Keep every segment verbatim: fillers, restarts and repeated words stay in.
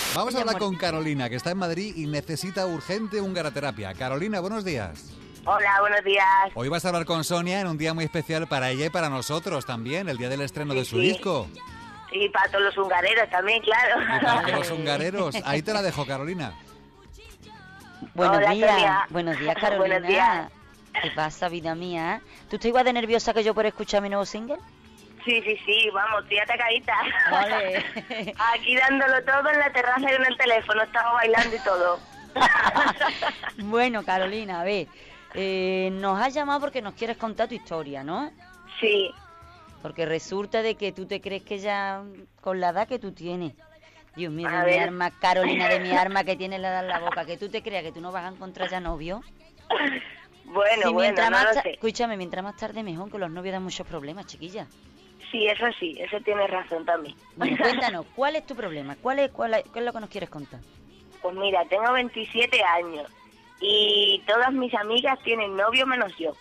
Vamos a hablar con Carolina, que está en Madrid y necesita urgente húngara-terapia. Carolina, buenos días. Hola, buenos días. Hoy vas a hablar con Sonia en un día muy especial para ella y para nosotros también, el día del estreno Sí, de su sí. disco. Sí, para todos los hungareros también, claro. Y para todos los hungareros. Ahí te la dejo, Carolina. Buenos Hola, días, Sonia. buenos días, Carolina. Buenos días. ¿Qué pasa, vida mía? ¿Tú estás igual de nerviosa que yo por escuchar mi nuevo single? Sí, sí, sí, vamos, tía atacadita. Vale. Aquí dándolo todo en la terraza y en el teléfono, estaba bailando y todo. Bueno, Carolina, a ver, eh, nos has llamado porque nos quieres contar tu historia, ¿no? Sí, Porque resulta de que tú te crees que ya con la edad que tú tienes, Dios mío, A de mi ver. arma, Carolina, de mi arma que tienes la edad en la boca, que tú te creas que tú no vas a encontrar ya novio. bueno, Sí, bueno, mientras no más lo ta- sé. Escúchame, mientras más tarde mejor, que los novios dan muchos problemas, chiquilla. Sí, eso sí, eso tienes razón también. Bueno, cuéntanos, ¿cuál es tu problema? ¿Cuál es, cuál es, ¿Qué es lo que nos quieres contar? Pues mira, tengo veintisiete años y todas mis amigas tienen novio menos yo.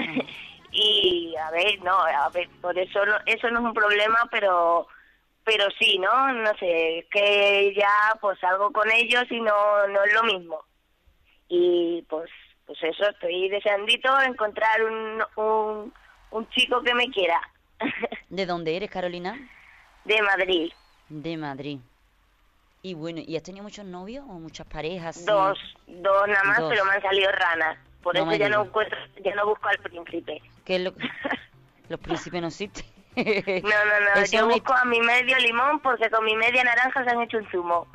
Y a ver, no, a ver, por eso no, eso no es un problema, pero pero sí, ¿no? No sé, es que ya pues salgo con ellos y no no es lo mismo. Y pues pues eso, estoy deseandito encontrar un un, un chico que me quiera. ¿De dónde eres, Carolina? De Madrid. De Madrid. Y bueno, ¿y has tenido muchos novios o muchas parejas? sí? Dos, dos nada más, Dos. pero me han salido ranas. Por No eso me ya no digas. encuentro, ya no busco al príncipe. ¿Qué es lo que- Los príncipes no existen. No, no, no, Eso yo no- busco a mi medio limón porque con mi media naranja se han hecho un zumo.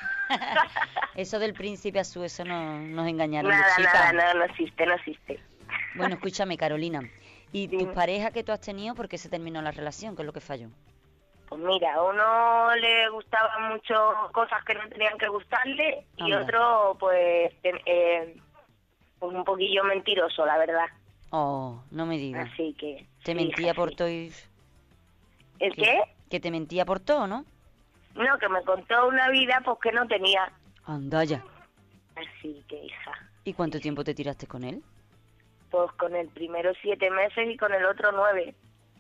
Eso del príncipe azul, eso no nos engañaron, Nada, chica. nada, no, no existe, no existe. Bueno, escúchame, Carolina. ¿Y tus Dime. parejas que tú has tenido, por qué se terminó la relación? ¿Qué es lo que falló? Pues mira, a uno le gustaban mucho cosas que no tenían que gustarle y Anda. otro pues, ten- eh, pues un poquillo mentiroso, la verdad. Oh, no me digas. Así que... Te sí, mentía hija, por sí. todo y... ¿El que- qué? Que te mentía por todo, ¿no? No, que me contó una vida pues que no tenía. Anda ya. Así que, hija... ¿Y cuánto tiempo te tiraste con él? Pues con el primero siete meses y con el otro nueve.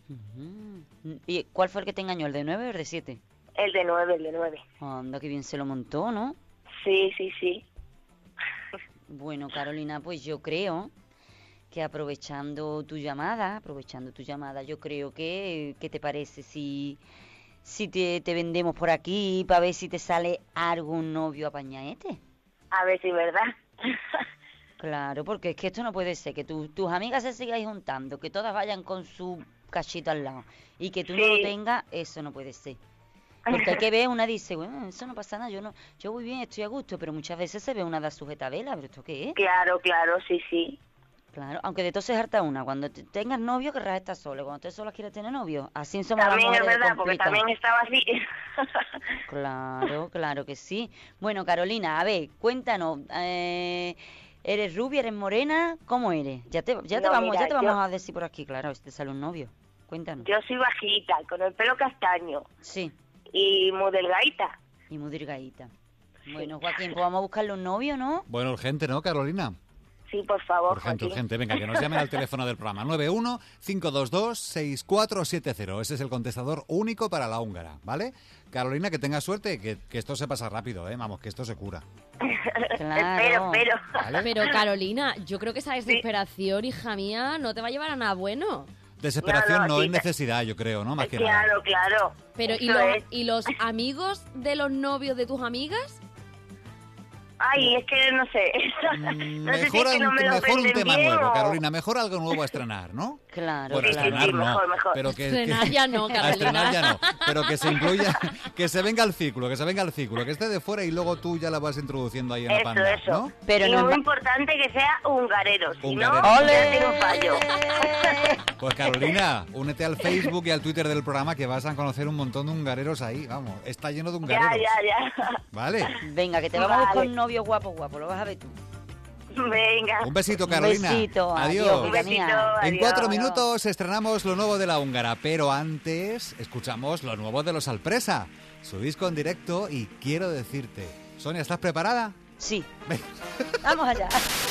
Ujú. ¿Y cuál fue el que te engañó, el de nueve o el de siete? El de nueve, el de nueve. Anda, que bien se lo montó, ¿no? Sí, sí, sí. Bueno, Carolina, pues yo creo que aprovechando tu llamada, aprovechando tu llamada, yo creo que, ¿qué te parece si, si te, te vendemos por aquí para ver si te sale algún novio apañaete? A ver si es verdad. Claro, porque es que esto no puede ser, que tu- tus amigas se sigan juntando, que todas vayan con su cachito al lado y que tú no lo Sí. tengas, eso no puede ser. Porque hay que ver, una dice, bueno, eso no pasa nada, yo no, yo voy bien, estoy a gusto, pero muchas veces se ve una da sujeta a vela, ¿pero esto qué es? Claro, claro, sí, sí. Claro, aunque de todo se harta una, cuando te- tengas novio querrás estar sola, cuando estés sola quieres tener novio, así somos las También es mujeres de verdad, porque complicadas. también estaba así. Claro, claro que sí. Bueno, Carolina, a ver, cuéntanos, eh, ¿eres rubia, eres morena? ¿Cómo eres? Ya te, ya te No, vamos, mira, ya te vamos yo- a decir por aquí, claro, si te sale un novio. Cuéntanos. Yo soy bajita, con el pelo castaño Sí, y muy delgadita. y muy dirgadita. Bueno, Joaquín, pues vamos a buscarle un novio, ¿no? Bueno, urgente, ¿no, Carolina? Sí, por favor, Urgente, Joaquín. urgente. Venga, que nos llamen al teléfono del programa. nueve uno cinco dos dos seis cuatro siete cero. Ese es el contestador único para la húngara, ¿vale? Carolina, que tengas suerte, que, que esto se pasa rápido, ¿eh? Vamos, que esto se cura. Claro. Espero, espero. ¿Vale? Pero Carolina, yo creo que esa desesperación, hija mía, no te va a llevar a nada bueno. Desesperación No, no, no, es sí, necesidad, yo creo, ¿no? Más que nada. Claro, claro. Pero ¿y Eso los, es. ¿y los amigos de los novios de tus amigas? Ay, es que no sé. Mm, no sé si es Mejor, que no un, me lo mejor un venden tema bien nuevo, o- Carolina. Mejor algo nuevo a estrenar, ¿no? Claro, Bueno, Sí, sí, claro. estrenar sí, no, mejor, mejor. pero que, Estrenar que- ya no, a Carolina. estrenar ya no, pero que se incluya, que se venga el ciclo, que se venga el ciclo, que esté de fuera y luego tú ya la vas introduciendo ahí en la Eso, panda, eso. ¿no? Pero y no es muy ma- importante que sea hungarero, si Hungarero. no, ¡Ole! ya tiene un fallo. Pues Carolina, únete al Facebook y al Twitter del programa que vas a conocer un montón de hungareros ahí, vamos, está lleno de ya, hungareros. ya, ya. ¿Vale? Venga, que te vamos a buscar Vale. un novio guapo, guapo, lo vas a ver tú. Venga. Un besito, Un Carolina. besito, Adiós. adiós, Un vida besito, mía. En adiós. cuatro minutos estrenamos lo nuevo de la húngara, pero antes escuchamos lo nuevo de los Alpresa, su disco en directo y quiero decirte, Sonia, ¿estás preparada? Sí, Venga. vamos allá.